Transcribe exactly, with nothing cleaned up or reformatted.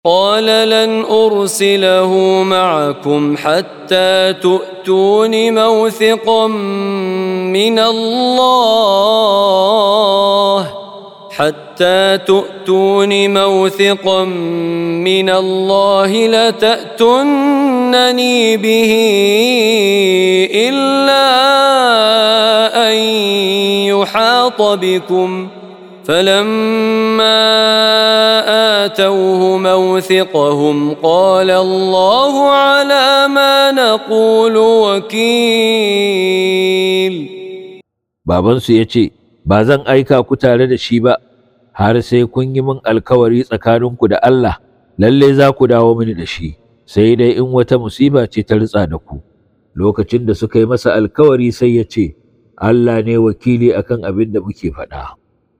قال لن أرسله معكم حتى تؤتون موثقا من الله حتى تؤتون موثقا من الله لتأتونني به إلا أن يحاط بكم فلما آتوه موثقهم قال الله على ما نقول وكيل. Babansu ya ce, Ba zan aika ku tare da shi ba, har sai kun yi min alkawari tsakaninku da Allah, lalle za ku dawo mini da shi, sai dai in wata musiba ce ta ritsa da ku. Lokacin da suka yi masa alkawari sai ya ce, Allah ne wakili akan abin da muke faɗa.